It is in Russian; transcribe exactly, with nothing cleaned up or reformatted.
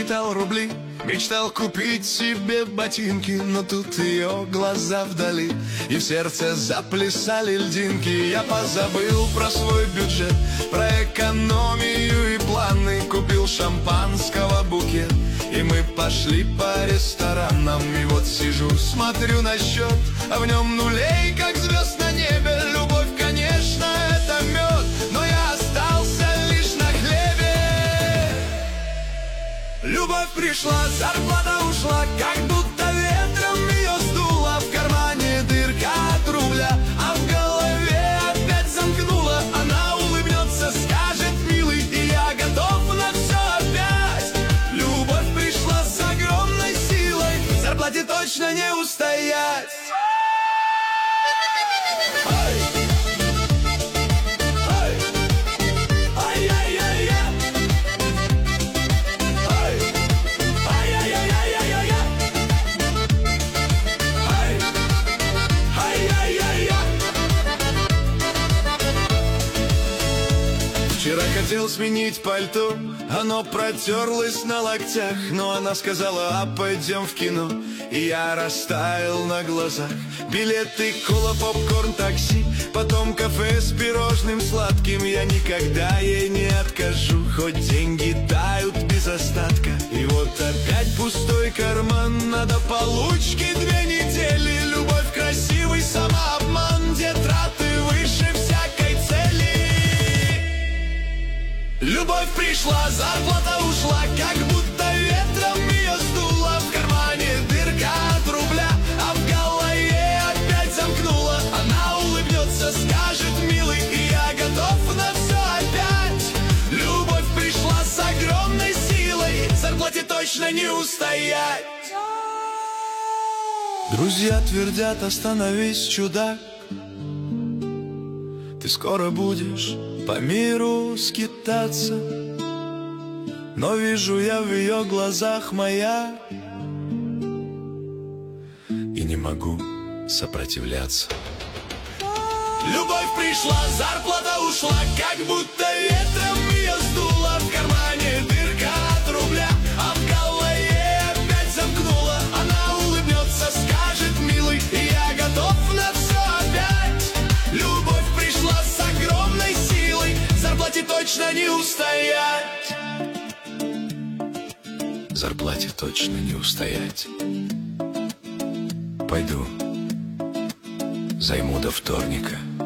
считал рубли, мечтал купить себе ботинки, но тут ее глаза вдали, и в сердце заплясали льдинки. Я позабыл про свой бюджет, про экономию и планы, купил шампанского букет, и мы пошли по ресторанам. И вот сижу, смотрю на счет, а в нем нулей, как звезд на небе. Любовь, конечно, это мед, но я остался лишь на хлебе. Любовь пришла, зарплата ушла, как будто ветром ее сдуло. В кармане дырка от рубля, а в голове опять замкнула. Она улыбнется, скажет: милый, и я готов на все опять. Любовь пришла с огромной силой, зарплате точно не устоять. Вчера хотел сменить пальто, оно протерлось на локтях, но она сказала: а пойдем в кино. И я растаял на глазах. Билеты, кола, попкорн, такси, потом кафе с пирожным сладким. Я никогда ей не откажу, хоть деньги тают без остатка. И вот опять пустой карман, надо получки две недели. Любовь красивый самообман, где траты выше всякой цели. Любовь пришла, зарплата ушла, как будто ветром ее сдуло. В кармане дырка от рубля, а в голове опять замкнула. Она улыбнется, скажет: милый, и я готов на все опять. Любовь пришла с огромной силой, зарплате точно не устоять. Друзья твердят: остановись, чудак, ты скоро будешь по миру скитаться. Но вижу я в ее глазах маяк и не могу сопротивляться. Любовь пришла, зарплата ушла, как будто ветром ее сдуло. В кармане дырка от рубля, а в голове опять замкнула. Она улыбнется, скажет: милый, и я готов на все опять. Любовь пришла с огромной силой, зарплате точно не устоять. Зарплате точно не устоять. Пойду займу до вторника.